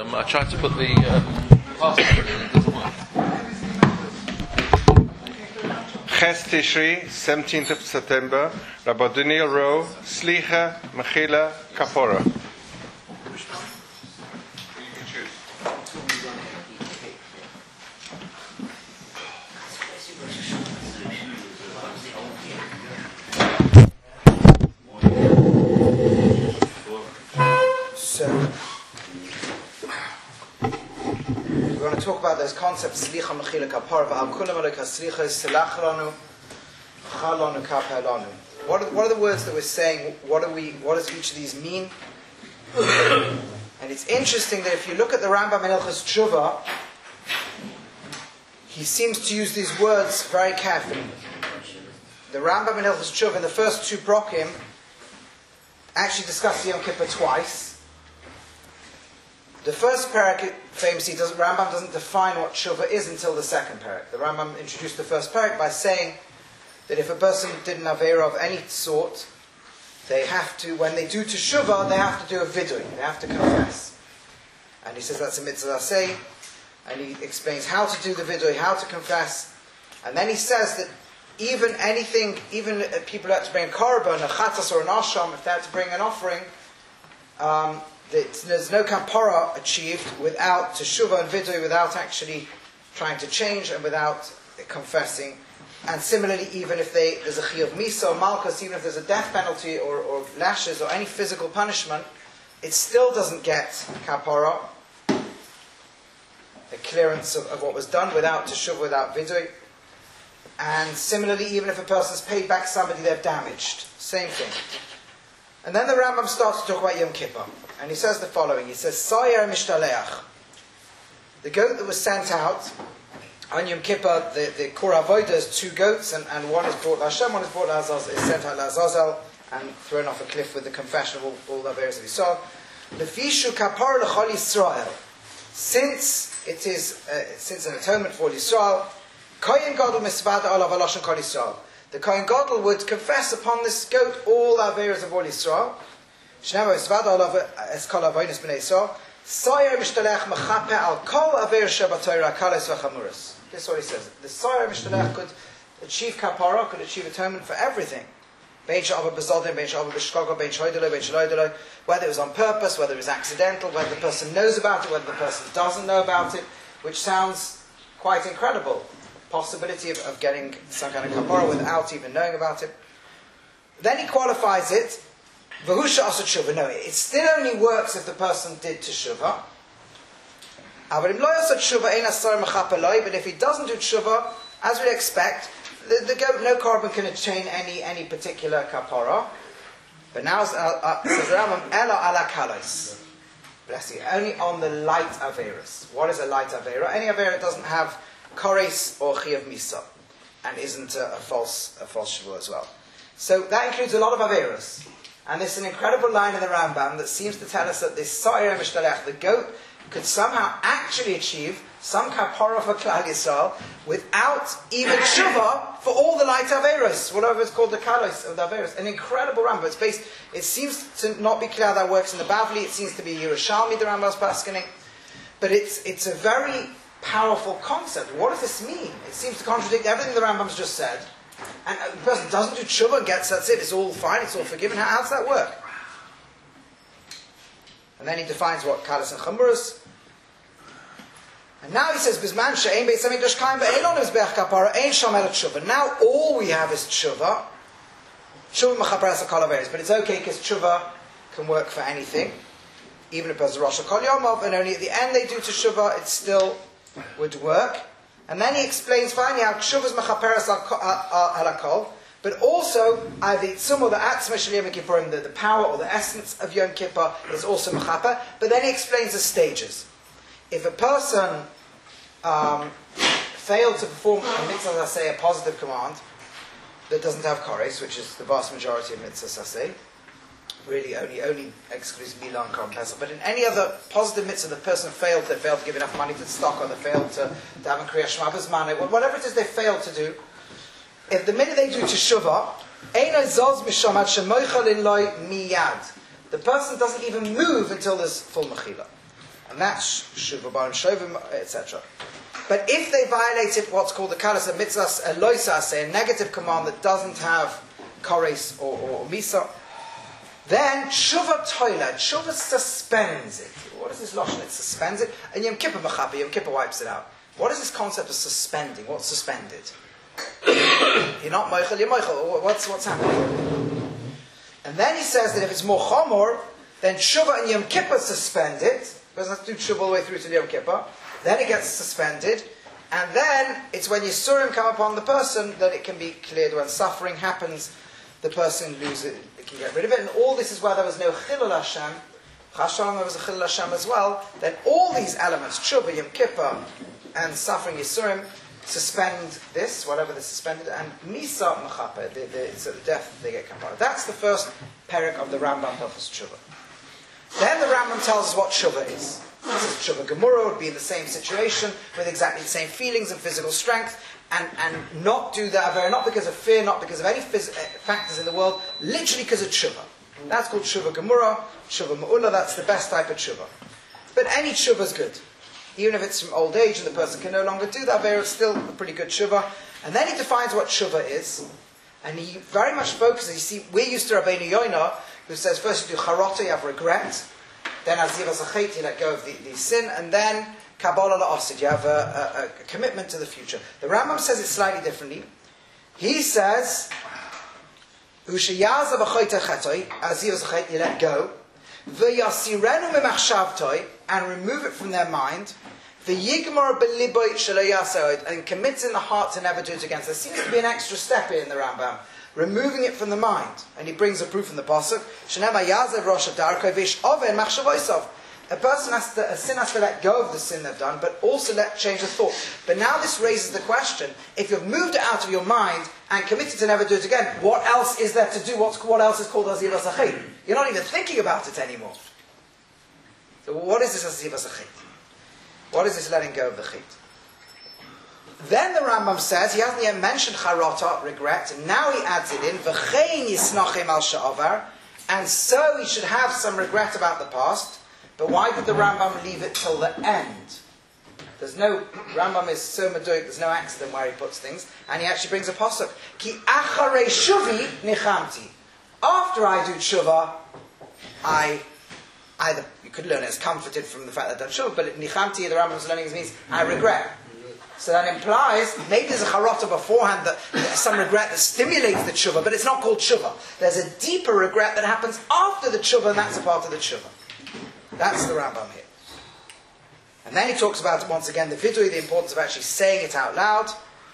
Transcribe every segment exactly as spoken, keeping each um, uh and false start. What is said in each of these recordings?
Um, I tried to put the um, password in, it doesn't work. Ches Tishri, seventeenth of September, Rabbi Daniel Rowe, Slicha, Mechila, Kapora. So, we're going to talk about those concepts. Slicha, Mechila, Kapora. V'al kulam aleka slicha, silach lanu, chal lanu, kapeh lanu. What are, what are the words that we're saying? What are we? What does each of these mean? And it's interesting that if you look at the Rambam in Hilchos Tshuva, he seems to use these words very carefully. The Rambam in Hilchos Tshuva in the first two brokim actually discusses Yom Kippur twice. The first parak, famously, doesn't, Rambam doesn't define what tshuva is until the second parak. The Rambam introduced the first parak by saying that if a person did an avera of any sort, they have to, when they do teshuvah, they have to do a vidui, they have to confess. And he says that's a mitzvah aseh, and he explains how to do the vidui, how to confess, and then he says that even anything, even people who have to bring a korban, a chatas or an asham, if they have to bring an offering, um, there's no kapara achieved without teshuvah and vidui, without actually trying to change and without confessing. And similarly, even if they, there's a chiyuv misa or malchus, even if there's a death penalty or, or lashes or any physical punishment, it still doesn't get kapara, the clearance of, of what was done without teshuvah, without vidui. And similarly, even if a person's paid back somebody they've damaged, same thing. And then the Rambam starts to talk about Yom Kippur. And he says the following. He says, Sayer Mishtaleach. The goat that was sent out on Yom Kippur, the, the Kor Avodah is two goats, and, and one is brought to Hashem, one is brought to Azazel, is sent out to Azazel, and thrown off a cliff with the confession of all, all the various that he saw. Lefishu Kapar L'chol Yisrael. Since it is, uh, since an atonement for Yisrael, Kohen Gadol Misvada Olav Aloshan Kol Yisrael. The Kohen Gadol would confess upon this goat all the averas of all Yisrael. Shnei Misvada Olav Eskol Avonis Bnei Yisrael. Sayer Mishtalech Mechape Al Kol Aver Shabbatayra Kalos V'Chamuras. This is what he says. The Sayer Mishtalech could achieve kapara, could achieve atonement for everything. Bein Sha'ava B'Zodim, Bein Sha'ava B'Shkogo, Bein Shoydelo, Bein Shaloydelo. Whether it was on purpose, whether it was accidental, whether the person knows about it, whether the person doesn't know about it, which sounds quite incredible. Possibility of, of getting some kind of kapara without even knowing about it. Then he qualifies it. V'husha asa tshuva. No, it still only works if the person did teshuvah. But if he doesn't do teshuvah, as we'd expect, the, the goat, no korban can attain any any particular kapara. But now says Rambam, ela ala kalos. Bless you. Only on the light averas. What is a light avera? Any avera that doesn't have Kores or Chiyuv Misa, and isn't a, a false a false shavua as well. So that includes a lot of averas, and there's an incredible line in the Rambam that seems to tell us that this Sa'ir Mishtalech, the goat, could somehow actually achieve some kapara for Klal Yisrael without even tshuva for all the light averas, whatever it's called, the kalos of the averas. An incredible Rambam. It's based. It seems to not be clear how that works in the Bavli. It seems to be Yerushalmi, the Rambam's paskening, but it's it's a very powerful concept. What does this mean? It seems to contradict everything the Rambam's just said. And the person doesn't do tshuva and gets, that's it, it's all fine, it's all forgiven. How, how does that work? And then he defines what kalas and chamuras. And now he says, Bizman she'ein beis hamikdash kaim ve'ein lo mizbeach kapara ein sham ela tshuva. Now all we have is tshuva. Tshuva mechaperes hakol averos. But it's okay because tshuva can work for anything. Even if there's a Rosh HaKol Yomov, and only at the end they do tshuva, it's still would work. And then he explains finally how Kshuvas Mechaperes al Hakol, but also the Tzum or the Atzma Shel Yom Kippurim, the power or the essence of Yom Kippur is also Mechaper. But then he explains the stages. If a person um, failed to perform a mitzvah, as I say, a positive command that doesn't have Kores, which is the vast majority of mitzvahs, I say, really only only exclusively Milan Korban Pesach. But in any other positive mitzvah, the person failed, they failed to give enough money to the stock, or they failed to, to have a Kriya Shema B'Zman, whatever it is they failed to do, if the minute they do teshuvah, the person doesn't even move until there's full mechila. And that's Shuva Barim Shovim, et cetera. But if they violated what's called the Kalas of Mitzvahs Eloisa, say a negative command that doesn't have Kores or, or, or Misa, then Tshuva Toila, Tshuva suspends it. What is this Lashon? It suspends it. And Yom Kippur Machapi, Yom Kippur wipes it out. What is this concept of suspending? What's suspended? You're not Moichel, you're Moichel. What's, what's happening? And then he says that if it's more Chomor, then Tshuva and Yom Kippur suspend it. Doesn't have to do Tshuva all the way through to Yom Kippur. Then it gets suspended. And then it's when Yisurim come upon the person that it can be cleared. When suffering happens, the person loses it, it can get rid of it. And all this is where there was no Chilul Hashem. Chashalom, there was a Chilul Hashem as well. Then all these elements, Tshuva, Yom Kippur, and suffering Yisurim, suspend this, whatever they suspended, and Misa Mechaper, the, the, so the death they get kapara. That's the first perek of the Rambam Hilchos Tshuva. Then the Rambam tells us what Tshuva is. This is Tshuva Gemura, would be in the same situation, with exactly the same feelings and physical strength, and, and not do that, not because of fear, not because of any phys- factors in the world, literally because of Tshuva. That's called Tshuva Gemura, Tshuva Ma'ula, that's the best type of Tshuva. But any Tshuva is good. Even if it's from old age and the person can no longer do that, it's still a pretty good Tshuva. And then he defines what Tshuva is, and he very much focuses, you see, we're used to Rabbeinu Yoina, who says first you do charata, you have regret, then aziv asachet, you let go of the, the sin, and then kabbalah la'asid, you have a, a, a commitment to the future. The Rambam says it slightly differently. He says, ushayaza b'choyta chetoi, aziv asachet, you let go, v'yasirenu memachshavtoi, and remove it from their mind, v'yigmar b'liboy shelo yaseod, and commits in the heart to never do it again. So there seems to be an extra step here in the Rambam. Removing it from the mind. And he brings a proof in the Pasuk. Shenema yazev rosh hadarko vish oven machshavoisov. A person has to, a sin has to let go of the sin they've done, but also let change of thought. But now this raises the question, if you've moved it out of your mind and committed to never do it again, what else is there to do? What's, what else is called aziv asachet? You're not even thinking about it anymore. So what is this aziv asachet? What is this letting go of the chit? Then the Rambam says, he hasn't yet mentioned charata, regret, and now he adds it in, v'chein yisnachim al sha'avar, and so he should have some regret about the past. But why did the Rambam leave it till the end? There's no, Rambam is so meduik, there's no accident where he puts things, and he actually brings a pasuk, ki acharei shuvi nichamti. After I do tshuva, I, either, you could learn it as comforted from the fact that I've done tshuva, but nichamti, the Rambam's learning means, I regret. So that implies, maybe there's a charata beforehand, that there's some regret that stimulates the tshuva, but it's not called tshuva. There's a deeper regret that happens after the tshuva, and that's a part of the tshuva. That's the Rambam here. And then he talks about, once again, the vidui, the importance of actually saying it out loud.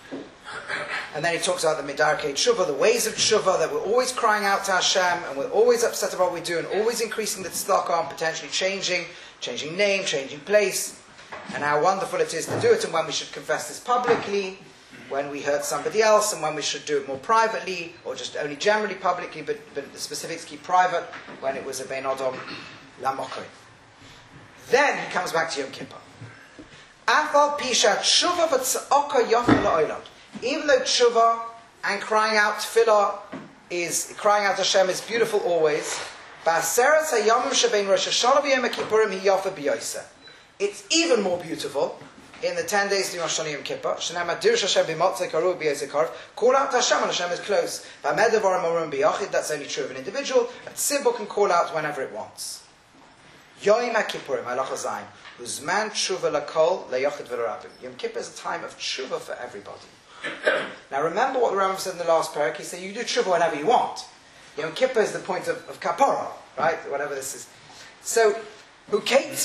And then he talks about the midarkei tshuva, the ways of tshuva, that we're always crying out to Hashem, and we're always upset about what we do, and always increasing the tzedakah, and potentially changing, changing name, changing place. And how wonderful it is to do it, and when we should confess this publicly, when we hurt somebody else, and when we should do it more privately, or just only generally publicly, but, but the specifics keep private, when it was a ben odom lamokri. Then he comes back to Yom Kippur. Afal pisha tshuva v'tza'oka yofa la'olam. Even though tshuva and crying out tefillah is, crying out Hashem is beautiful always, ba'aseret hayomim shebein Rosh Hashanah v'Yom Kippurim hi yofa b'yoseh. It's even more beautiful in the ten days to Rosh Hashanah Yom Kippur. Shenema dirsh Hashem b'motzei karu b'yezekar. Call out to Hashem and Hashem is close. B'medevarim orim b'yachid. That's only true of an individual. A tzibur can call out whenever it wants. Yom Kippurim halacha zayin. Uzman tshuva lakol leyachid v'lerabim. Yom Kippur is a time of tshuva for everybody. Now remember what the Rambam said in the last parak. He said you do tshuva whenever you want. Yom Kippur is the point of, of kapara, right? Whatever this is. So. It's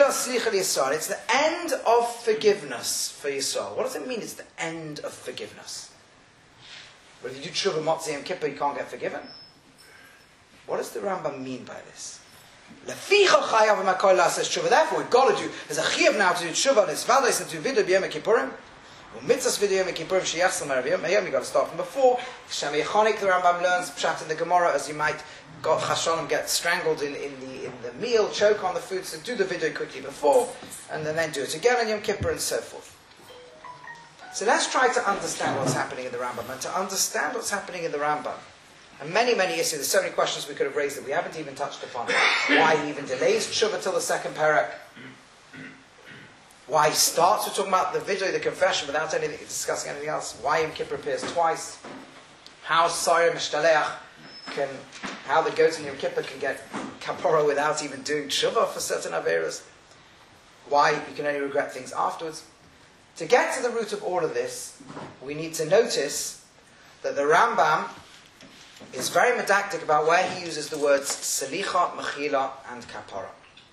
the end of forgiveness for Yisrael. What does it mean it's the end of forgiveness? But if you do tshuva motzei Yom Kippur, you can't get forgiven? What does the Rambam mean by this? Therefore, we've got to do, there's a chiyav now to do tshuva, and it's vadas and to do vidui b'yom kippurim. Mitzvahs vidui yom kippurim sheyachsel marav yom. You've got to start from before. Shem Yechonik, the Rambam learns pshat in the Gemara, as you might got chashonim get strangled in, in the in the meal, choke on the food, so do the vidui quickly before, and then, then do it again on Yom Kippur and so forth. So let's try to understand what's happening in the Rambam, and to understand what's happening in the Rambam. And many, many issues, there's so many questions we could have raised that we haven't even touched upon. Why he even delays tshuva till the second parak. Why he starts with talking about the video, the confession, without anything discussing anything else. Why Yom Kippur appears twice. How Soyer Mishtaleach can, how the goat in Yom Kippur can get kapara without even doing tshuva for certain averas. Why you can only regret things afterwards. To get to the root of all of this, we need to notice that the Rambam is very medactic about where he uses the words selicha, mechila, and kapara.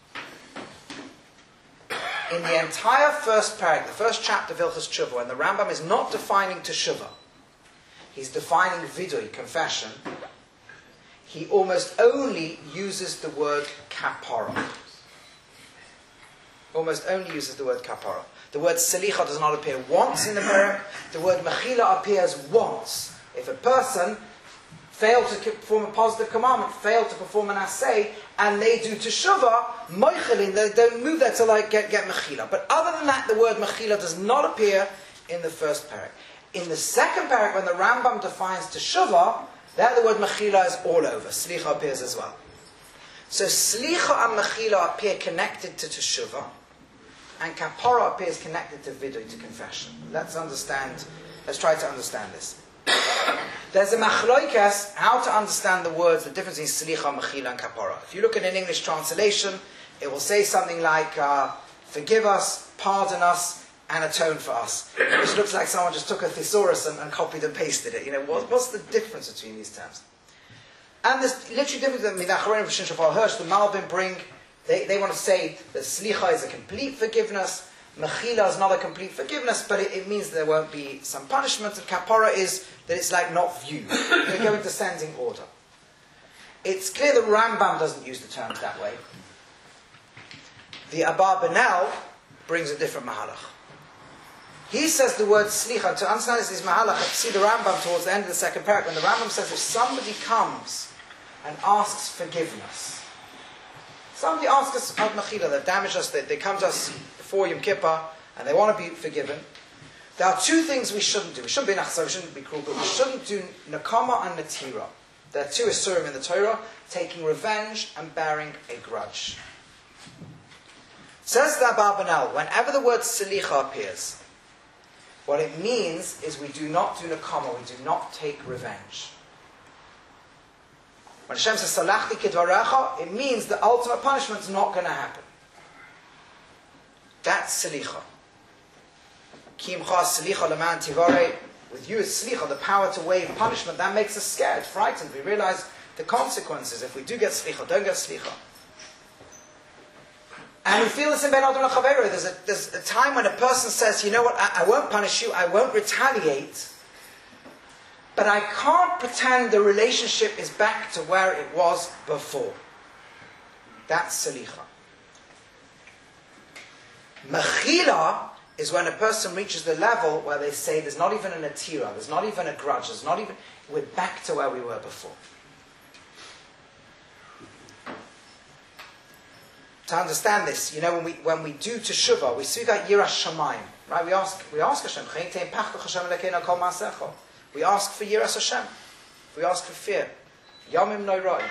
In the entire first paragraph, the first chapter of Hilchos Tshuva, when the Rambam is not defining teshuvah, he's defining vidui, confession, he almost only uses the word kapara. Almost only uses the word kapara. The word selicha does not appear once in the parak. The word mechila appears once. If a person failed to perform a positive commandment, failed to perform an assay, and they do teshuvah, moichelin, they don't move there to like get, get mechila. But other than that, the word mechila does not appear in the first parak. In the second parak, when the Rambam defines teshuvah, there the word mechila is all over. Slicha appears as well. So slicha and mechila appear connected to teshuvah, and kapara appears connected to vidui, to confession. Let's understand, let's try to understand this. There's a machloikas how to understand the words, the difference in slicha, mechila, and kapara. If you look at an English translation, it will say something like, uh, forgive us, pardon us, and atone for us. Which looks like someone just took a thesaurus and, and copied and pasted it. You know, what, what's the difference between these terms? And there's literally difference. I mean, the Acharonim Shin Shapal Hirsch, the Malbim bring, they, they want to say that slicha is a complete forgiveness, mechila is not a complete forgiveness, but it, it means there won't be some punishment, and kapara is that it's like not viewed. They go in descending order. It's clear that Rambam doesn't use the terms that way. The Abba Benel brings a different mahalach. He says the word slicha, to understand this is mahalach, see the Rambam towards the end of the second paragraph, when the Rambam says if somebody comes and asks forgiveness, somebody asks us about mechila, they damage us, they, they come to us before Yom Kippur, and they want to be forgiven, there are two things we shouldn't do. We shouldn't be nachzor, we shouldn't be cruel, but we shouldn't do nakama and natira. There are two isurim in the Torah, taking revenge and bearing a grudge. Says the Abba Benel, whenever the word selicha appears, what it means is we do not do nakama, we do not take revenge. When Hashem says salachti kidvarecha, it means the ultimate punishment is not going to happen. That's selicha. Kimcha selicha leman tivare. With you is selicha, the power to waive punishment. That makes us scared, frightened. We realize the consequences if we do get selicha, don't get selicha. And we feel this in Ben Adam L'Chavero. There's a, there's a time when a person says, you know what, I, I won't punish you, I won't retaliate, but I can't pretend the relationship is back to where it was before. That's selicha. Mechila is when a person reaches the level where they say there's not even an atira, there's not even a grudge, there's not even, we're back to where we were before. To understand this, you know, when we when we do teshuvah, we speak about yiras shamayim, right? We ask we ask Hashem, we ask for yiras Hashem, we ask for fear. Yamim no roi.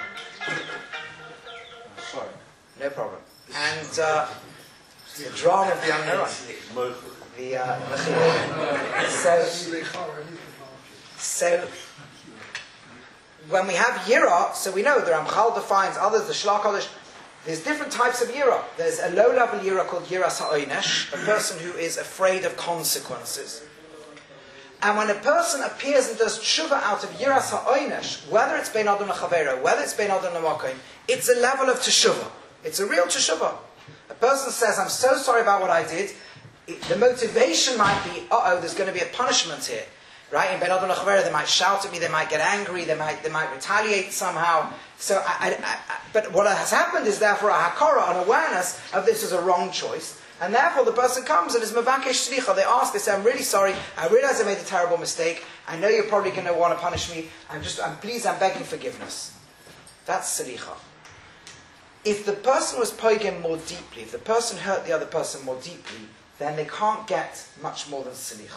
Sorry. No problem. And uh, the drama of the young neuron. The uh, so so when we have yira, so we know the Ramchal defines others, the Shlach Kodesh. There's different types of yira. There's a low-level yira called yiras ha'onesh, a person who is afraid of consequences. And when a person appears and does tshuva out of yiras ha'onesh, whether it's bein adam l'chavero, whether it's bein adam l'makom, it's a level of teshuvah. It's a real teshuvah. A person says, I'm so sorry about what I did. It, the motivation might be, uh-oh, there's going to be a punishment here. Right? In bein adam l'chavero, they might shout at me, they might get angry, they might, they might retaliate somehow. So, I, I, I, but what has happened is therefore a hakara, an awareness of this is a wrong choice, and therefore the person comes and is mevakesh shlicha. They ask, they say, "I'm really sorry. I realize I made a terrible mistake. I know you're probably going to want to punish me. I'm just, I'm pleased. I'm begging forgiveness." That's slicha. If the person was poigim more deeply, if the person hurt the other person more deeply, then they can't get much more than slicha.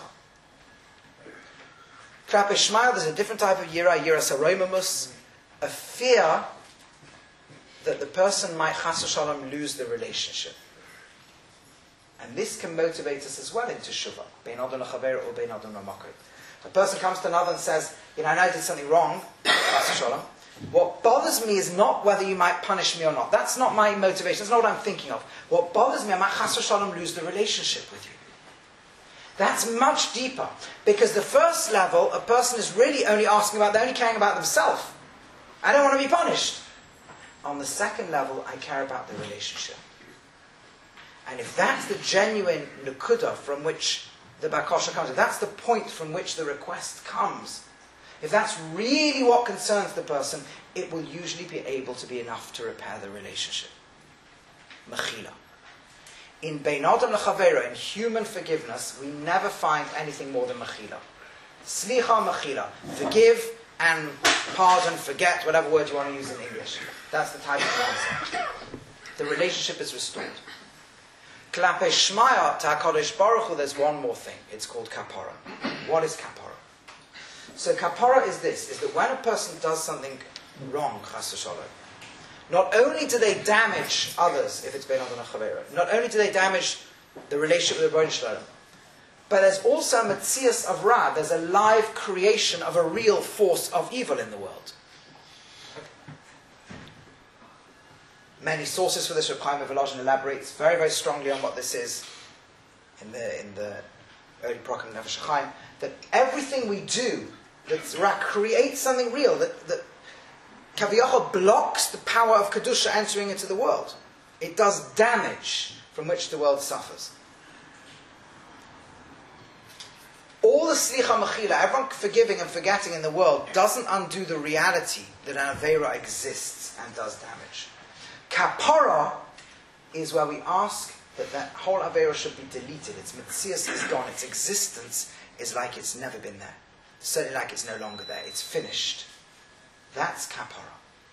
Klape shmael, there's a different type of yira, yira saroimamus. A fear that the person might chas v'shalom lose the relationship. And this can motivate us as well into Shuvah. Bein Adam L'Chavero or Bein Adam L'Makor. A person comes to another and says, you know, I know I did something wrong. What bothers me is not whether you might punish me or not. That's not my motivation. That's not what I'm thinking of. What bothers me, I might chas v'shalom lose the relationship with you. That's much deeper. Because the first level, a person is really only asking about, they're only caring about themselves. I don't want to be punished. On the second level, I care about the relationship. And if that's the genuine nukuda from which the bakasha comes, if that's the point from which the request comes, if that's really what concerns the person, it will usually be able to be enough to repair the relationship. Mechila. In Bein Adam L'Chavero, in human forgiveness, we never find anything more than mechila. Slicha mechila. Forgive and pardon, forget, whatever word you want to use in English. That's the type of concept. The relationship is restored. Klape Shmaya to HaKadosh Baruch Hu, there's one more thing. It's called kapara. What is kapara? So kapara is this, is that when a person does something wrong, chas v'shalom, not only do they damage others, if it's Bein Adam L'Chavero, not only do they damage the relationship with the Rebbeinu Shalom, but there's also a metzias of ra, there's a live creation of a real force of evil in the world. Many sources for this, Reb Chaim Volozhin elaborates very, very strongly on what this is in the in the early Prokim Nefesh Chaim, that everything we do that ra creates something real, that, that Kaviyachol blocks the power of Kedusha entering into the world. It does damage from which the world suffers. All the Slicha Mechila, everyone forgiving and forgetting in the world, doesn't undo the reality that an Aveira exists and does damage. Kapara is where we ask that that whole Aveira should be deleted. Its Metzias is gone. Its existence is like it's never been there. Certainly like it's no longer there. It's finished. That's Kapara.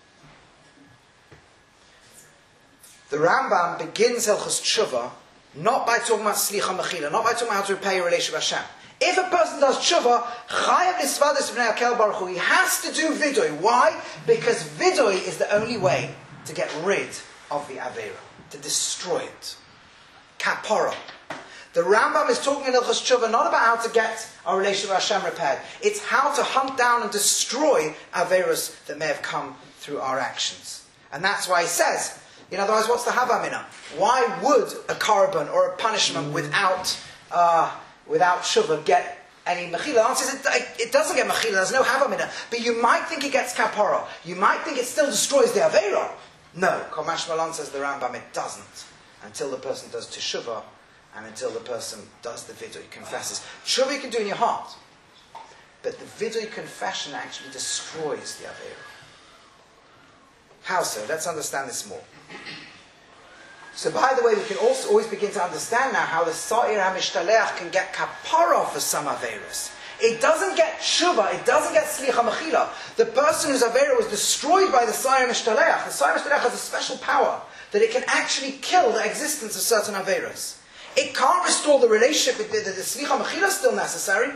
The Rambam begins Hilchos Tshuva not by talking about Slicha Mechila, not by talking about how to repair your relationship with Hashem. If a person does tshuva, chayav nisvadus b'nei Hakel Baruch Hu, he has to do vidui. Why? Because vidui is the only way to get rid of the Aveira, to destroy it. Kapara. The Rambam is talking in Hilchos Tshuva not about how to get our relationship with Hashem repaired. It's how to hunt down and destroy Aveiras that may have come through our actions. And that's why he says, you know, otherwise what's the Havamina? Why would a korban or a punishment without uh, without Tshuva get any mechila? The answer is it, it doesn't get mechila, there's no Havamina. But you might think it gets kapara. You might think it still destroys the Aveira. No, Komash Malan says the Rambam, it doesn't. Until the person does Teshuvah, and until the person does the vidui, confesses. Tshuva you can do in your heart. But the vidui confession actually destroys the Aveira. How so? Let's understand this more. So by the way, we can also always begin to understand now how the Sa'ir HaMishtaleach can get kapara for some Aveiros. It doesn't get Tshuva, it doesn't get Slicha Mechila. The person whose Aveira was destroyed by the Sa'ir HaMishtaleach, the Sa'ir HaMishtaleach has a special power that it can actually kill the existence of certain Aveiros. It can't restore the relationship, the, the, the Slicha Mechila is still necessary.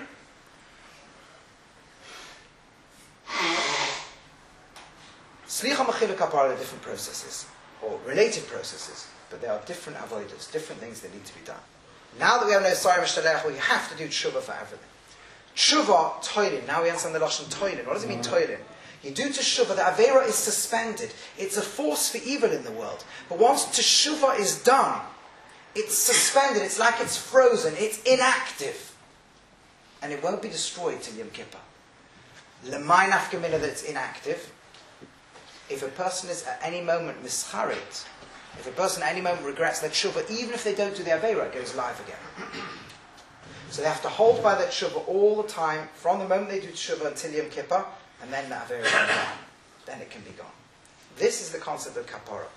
Slicha Mechila Kapara are different processes, or related processes, but there are different avoiders, different things that need to be done. Now that we have no Sa'ir HaMishtaleach, we have to do Tshuva for everything. Tshuva, toilin. Now we understand the Lashon toilin. What does it mean toilin? You do Teshuvah, the Aveira is suspended. It's a force for evil in the world. But once Teshuvah is done, it's suspended. It's like it's frozen. It's inactive. And it won't be destroyed till Yom Kippur. L'may nafka mina that it's inactive. If a person is at any moment mischarit, if a person at any moment regrets their Teshuvah, even if they don't do the Aveira, it goes live again. So they have to hold by their Teshuvah all the time, from the moment they do Teshuvah until Yom Kippur, and then the Aveira is gone. Then it can be gone. This is the concept of Kapara.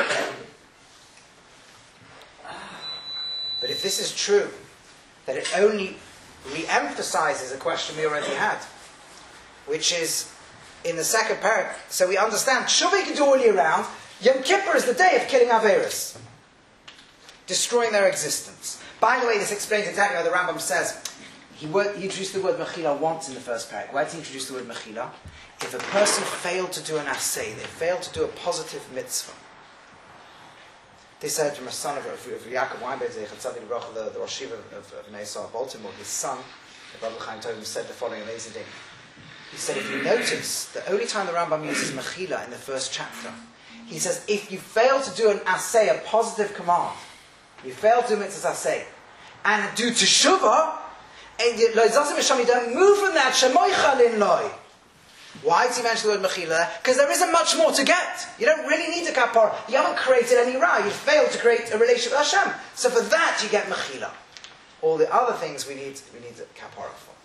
But if this is true, that it only re-emphasizes a question we already had, which is in the second parak. So we understand, Teshuvah you can do all year round. Yom Kippur is the day of killing Aveiros, destroying their existence. By the way, this explains exactly what the Rambam says. He, word, he introduced the word Mechila once in the first parak. Why did he introduce the word Mechila? If a person failed to do an asay, they failed to do a positive mitzvah, This said from a son of, of, of Yaakov Weinberg, the, the Rosh Yeshiva of, of, of Nesar, Baltimore, his son, the Rabbi Chaim Tovim, said the following amazing thing. He said, if you notice, the only time the Rambam uses Mechila in the first chapter, he says, if you fail to do an asay, a positive command, you fail to do mitzvahs asay, and do teshuvah, and you don't move from that, shemoicha lin loy. Why does he mention the word mechila there? Because there isn't much more to get. You don't really need a kapara. You haven't created any ra. You failed to create a relationship with Hashem. So for that you get mechila. All the other things we need, we need a kapara for.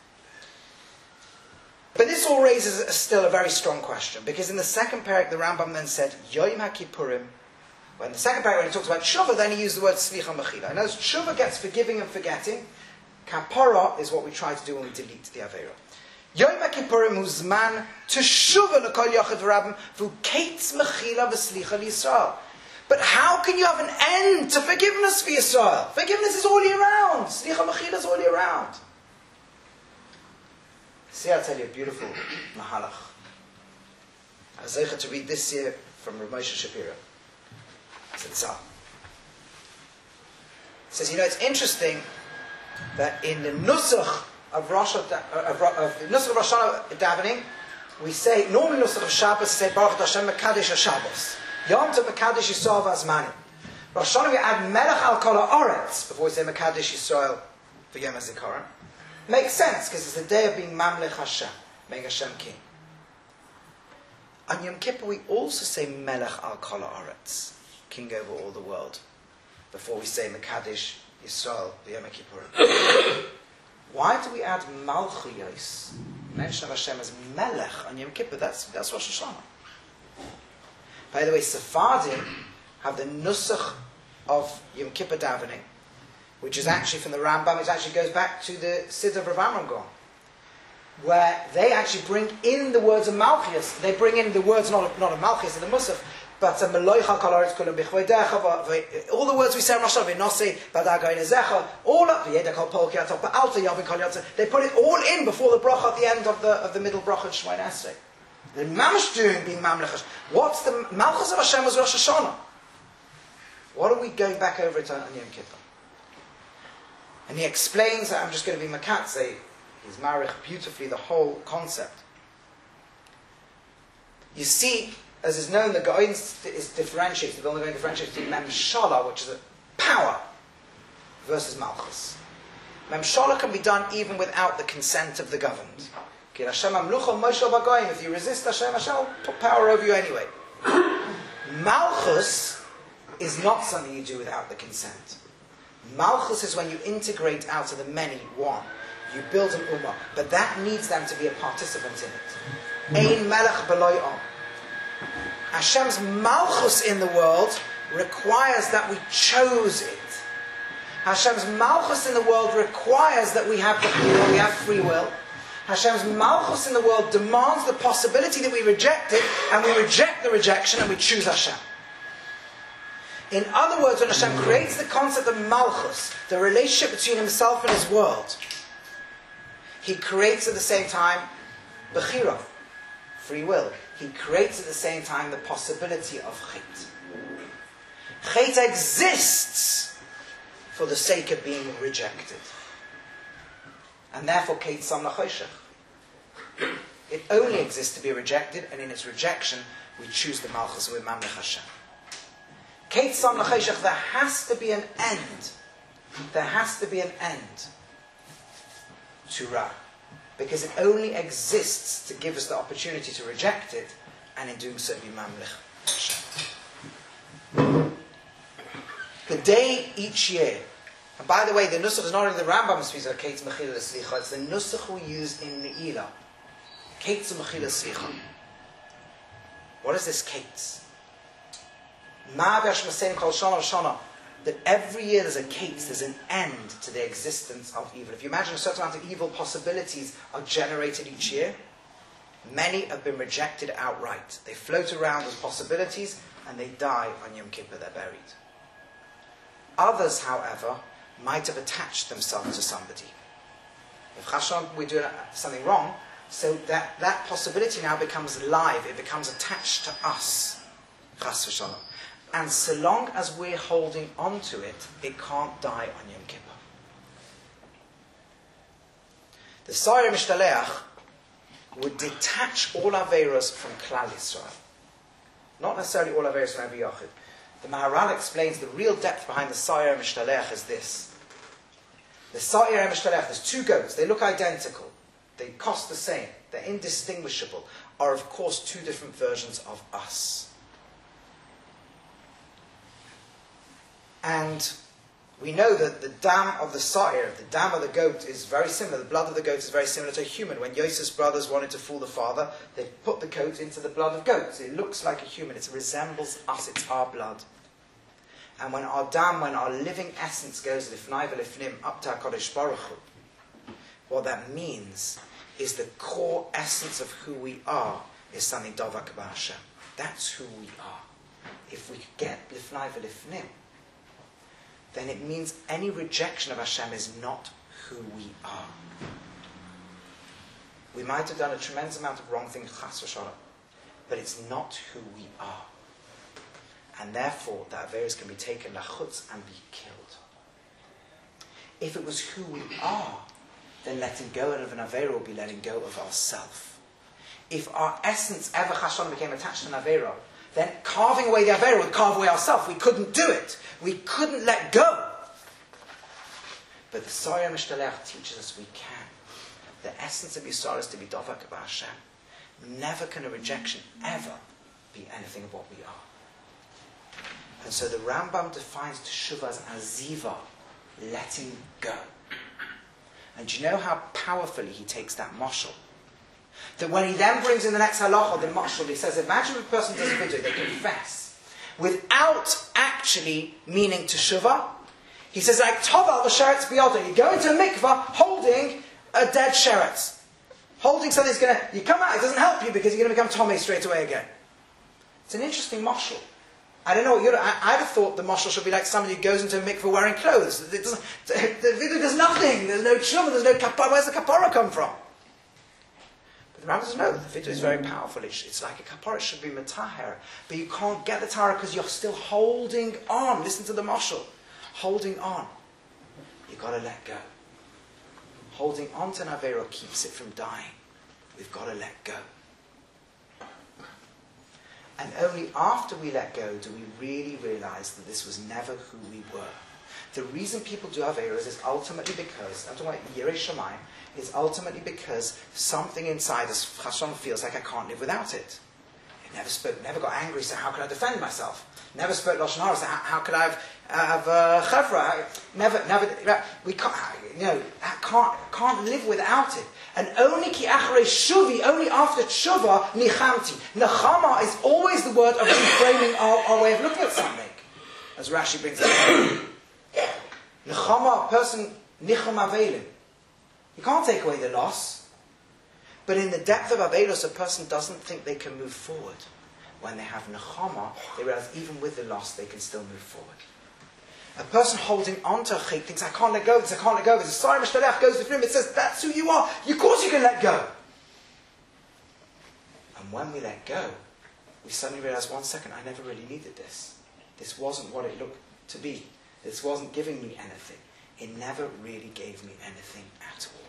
But this all raises a, still a very strong question, because in the second parak the Rambam then said Yom HaKippurim. When the second parak when he talks about tshuva, then he used the word slicha mechila. And as tshuva gets forgiving and forgetting, kapara is what we try to do when we delete the avera. Yom HaKippurim huzman teshuva l'kol yachid v'rabim v'ukates mechila v'slicha l'Yisrael. But how can you have an end to forgiveness for Yisrael? Forgiveness is all year round. Slicha mechila is all year round. See, I'll tell you a beautiful mahalach. I was able to read this year from Rav Moshe Shapiro. It's a tzar. It says, you know, it's interesting that in the nusach of Rosh of, of, of the nusach of Rosh Hashanah davening, we say normally nusach of Shabbos we say Baruch Hashem Mekadesh HaShabbos. Yom Tov Mekadesh Yisrael V'Azmanim. Rosh Hashanah we add Melech Al Kol HaOretz before we say Mekadesh Yisrael for Yom HaZikaron. Makes sense because it's the day of being Mamlech Hashem, making Hashem king. On Yom Kippur we also say Melech Al Kol HaOretz, king over all the world, before we say Mekadesh Yisrael for Yom Kippur. Why do we add Malchuyos, mention of Hashem as Melech on Yom Kippur? That's, that's Rosh Hashanah. By the way, Sephardim have the Nusach of Yom Kippur davening, which is actually from the Rambam. It actually goes back to the Siddur of Rav Amram Gaon, where they actually bring in the words of Malchuyos. They bring in the words not of, not of Malchuyos in the Musaf, but all the words we say in Rosh Hashanah, all up they put it all in before the bracha at the end of the of the middle bracha of Shemona Esrei. The mamash doing being mamlech. What's the Malchus of Hashem was Rosh Hashanah? What are we going back over it on Yom Kippur? And he explains that I'm just going to be makatze. He's marich beautifully the whole concept. You see, as is known, the Gaon is differentiates, the Vilna Gaon differentiates between Memshala, which is a power, versus Malchus. Memshala can be done even without the consent of the governed. If you resist Hashem, Hashem will put power over you anyway. Malchus is not something you do without the consent. Malchus is when you integrate out of the many one. You build an ummah, but that needs them to be a participant in it. Ein melech b'lo om. Hashem's Malchus in the world requires that we chose it. Hashem's Malchus in the world requires that we have the will, we have free will. Hashem's Malchus in the world demands the possibility that we reject it, and we reject the rejection and we choose Hashem. In other words, when Hashem creates the concept of Malchus, the relationship between himself and his world, he creates at the same time Bechira, free will. He creates at the same time the possibility of Chet. Chet exists for the sake of being rejected. And therefore, Chet Sam Lachoshech. It only exists to be rejected, and in its rejection, we choose the Malchus with Mamlech Hashem. Chet Sam Lachoshech, there has to be an end. There has to be an end to Ra. Because it only exists to give us the opportunity to reject it, and in doing so be Mamlech Hashem. The day each year, and by the way, the Nusach is not only the Rambam speaks of Ketz Mechila Slicha, it's the Nusach we use in Ne'ilah. Ketz Mechila Slicha. What is this Ketz? Ma v'ashmasein kol shana v'shana. That every year there's a Ketz, there's an end to the existence of evil. If you imagine a certain amount of evil possibilities are generated each year, many have been rejected outright. They float around as possibilities and they die on Yom Kippur, they're buried. Others, however, might have attached themselves to somebody. If Chashon, we're doing something wrong, so that, that possibility now becomes live, it becomes attached to us. Chas v'shalom. And so long as we're holding on to it, it can't die on Yom Kippur. The Soyer Mishtaleach would detach all Averos from Klal Yisrael. Not necessarily all Averos from every Yochid. The Maharal explains the real depth behind the Soyer Mishtaleach is this. The Soyer Mishtaleach, there's two goats, they look identical. They cost the same. They're indistinguishable. Are of course two different versions of us. And we know that the dam of the Sa'ir, the dam of the goat, is very similar. The blood of the goat is very similar to a human. When Yosef's brothers wanted to fool the father, they put the goat into the blood of goats. It looks like a human. It resembles us. It's our blood. And when our dam, when our living essence goes lifnai v'lifnim up to HaKadosh Baruch Hu, what that means is the core essence of who we are is something Davak B'Hashem. That's who we are. If we could get lifnai v'lifnim, then it means any rejection of Hashem is not who we are. We might have done a tremendous amount of wrong things, chas v'shalom, but it's not who we are. And therefore, the Averos can be taken lachutz and be killed. If it was who we are, then letting go of an Avera will be letting go of ourself. If our essence ever chas v'shalom became attached to an Avera, then carving away the Avera would carve away ourselves. We couldn't do it. We couldn't let go. But the Soyer Mishtaleach teaches us we can. The essence of Yisrael is to be Dovak B'Hashem. Never can a rejection ever be anything of what we are. And so the Rambam defines Teshuvah as aziva, letting go. And do you know how powerfully he takes that mashal? That when he then brings in the next halacha, the mashal, he says, imagine if a person does a video, they confess, without actually meaning Teshuvah. He says, like Toval v'sheretz biyado. You go into a mikvah holding a dead sheretz. Holding something that's going to, you come out, it doesn't help you because you're going to become Tomei straight away again. It's an interesting mashal. I don't know what you'd, I, I'd have thought the mashal should be like somebody who goes into a mikvah wearing clothes. It doesn't, the video does nothing. There's no tshuva, there's no kapara. Where's the kapara come from? But the Rambam says, no, the video is very powerful. It's, it's like a kapara, it should be matahara. But you can't get the tahara because you're still holding on. Listen to the mashal. Holding on. You've got to let go. Holding on to an Avera keeps it from dying. We've got to let go. And only after we let go do we really realize that this was never who we were. The reason people do Averas is ultimately because, I'm talking about Yirei Shamayim, is ultimately because something inside us, Hashem feels like I can't live without it. It never spoke, never got angry, so how could I defend myself? Never spoke Lashon Hara, so how, how could I have, uh, have uh, Chevra? Never, never, we can't, you know, can't, can't live without it. And only ki achrei shuvi, only after tshuva, nichamti. Nechama is always the word of reframing our, our way of looking at something. As Rashi brings it up. Nechama, a person, nicham avelim. You can't take away the loss. But in the depth of avelos, a person doesn't think they can move forward. When they have nechama, they realize even with the loss, they can still move forward. A person holding on to a chait thinks, I can't let go of this, I can't let go of this. Soyer Mishtaleach goes to him, it says, that's who you are. Of course you can let go. And when we let go, we suddenly realize, one second, I never really needed this. This wasn't what it looked to be. This wasn't giving me anything. It never really gave me anything at all.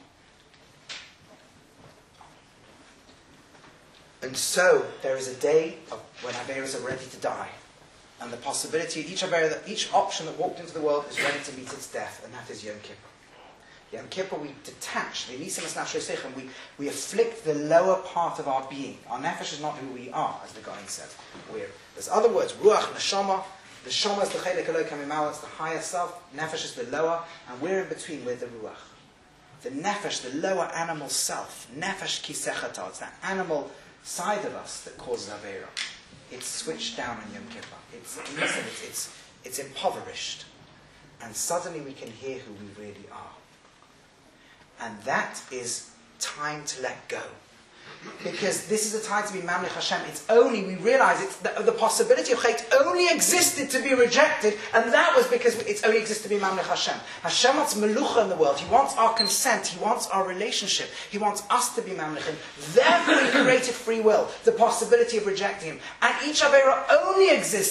And so, there is a day of when Averas are ready to die. And the possibility, each Avera, each option that walked into the world is ready to meet its death, and that is Yom Kippur. Yom Kippur, we detach, we we afflict the lower part of our being. Our nefesh is not who we are, as the Gaon said. We're, there's other words, ruach, neshama. The shama is the chelek elokei mima'ala, it's the higher self. Nefesh is the lower, and we're in between with the ruach. The nefesh, the lower animal self, nefesh kisechata, it's that animal side of us that causes Avera. It's switched down on Yom Kippur. It's, listen, it's, it's, it's impoverished. And suddenly we can hear who we really are. And that is time to let go. Because this is a time to be Mamlech Hashem. It's only, we realize it's the, the possibility of Chait only existed to be rejected, and that was because it only existed to be Mamlech Hashem. Hashem wants Melucha in the world. He wants our consent. He wants our relationship. He wants us to be Mamlech Him. Therefore He created free will, the possibility of rejecting Him. And each Avera only exists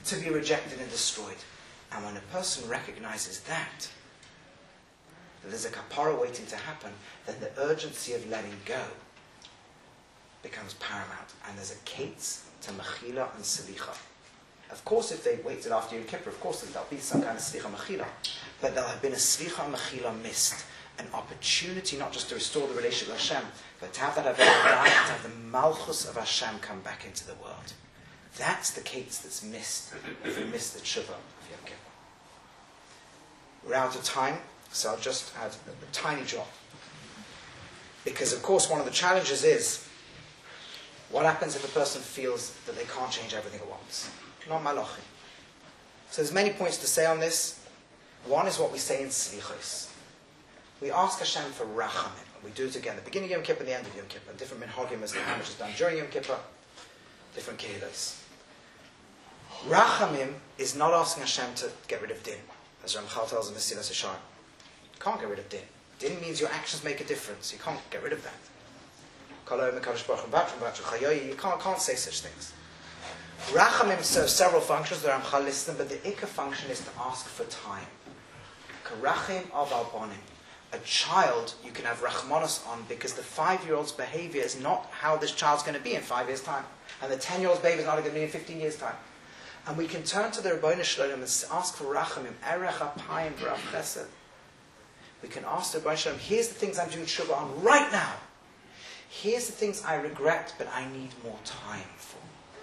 to be rejected and destroyed. And when a person recognizes that, that there's a kapara waiting to happen, then the urgency of letting go becomes paramount. And there's a kates to mechila and selicha. Of course, if they waited after Yom Kippur, of course there'll be some kind of slicha mechila. But there'll have been a slicha mechila missed. An opportunity not just to restore the relationship with Hashem, but to have that Aveda, to have the Malchus of Hashem come back into the world. That's the case that's missed if we miss the tshuva of Yom Kippur. We're out of time, so I'll just add a, a tiny drop. Because of course one of the challenges is, what happens if a person feels that they can't change everything at once? Not malachim. So there's many points to say on this. One is what we say in Slichos. We ask Hashem for rachamim. We do it again, the beginning of Yom Kippur and the end of Yom Kippur. Different minhagim as the Hamish is done during Yom Kippur. Different kehilos. Rachamim is not asking Hashem to get rid of din. As Ramchal tells in Mesilas Yesharim. You can't get rid of din. Din means your actions make a difference. You can't get rid of that. You can't, can't say such things. Rachamim serve several functions. The Ramchal lists them, but the ikka function is to ask for time. Karachim of albonim. A child you can have rachmanos on because the five-year-old's behavior is not how this child's going to be in five years' time. And the ten-year-old's behavior is not going to be in fifteen years' time. And we can turn to the Rebbeinu Shalom and ask for rachamim, erech apayim v'rach chesed. We can ask the Rebbeinu Shalom, here's the things I'm doing tshuva on right now. Here's the things I regret, but I need more time for.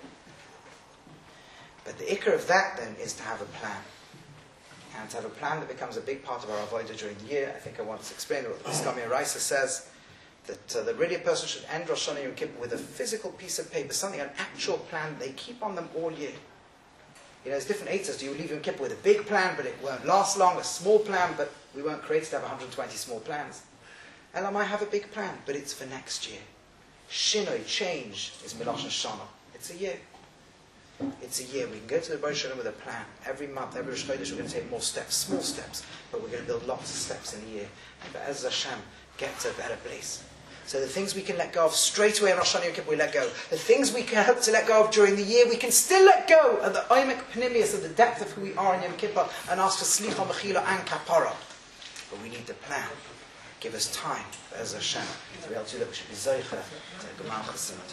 But the ikar of that then is to have a plan. And to have a plan that becomes a big part of our avodah during the year. I think I once explained what the Piskami Araisa says, that uh, the really a person should end Rosh Hashanah Yom Kippur with a physical piece of paper, something, an actual plan they keep on them all year. You know, there's different eitzahs. Do you leave Yom Kippur with a big plan, but it won't last long, a small plan, but we weren't created to have one hundred twenty small plans. And I might have a big plan, but it's for next year. Shinoi, change, is Milosh Hashanah. It's a year. It's a year. We can go to the Rebbeinu Shalom with a plan. Every month, every Rosh Chodesh, we're going to take more steps, small steps, but we're going to build lots of steps in a year. And Be'ez Hashem, get to a better place. So the things we can let go of straight away in Rosh Hashanah Yom Kippur, we let go. The things we can hope to let go of during the year, we can still let go of the oimek panimius, of the depth of who we are in Yom Kippur, and ask for slicha, mechila, and kapara. But we need the plan. Give us time, Be'ez Hashem, to be able to do that. We should be zoicha to Gemal Chasim.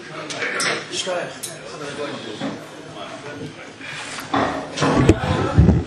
Amen.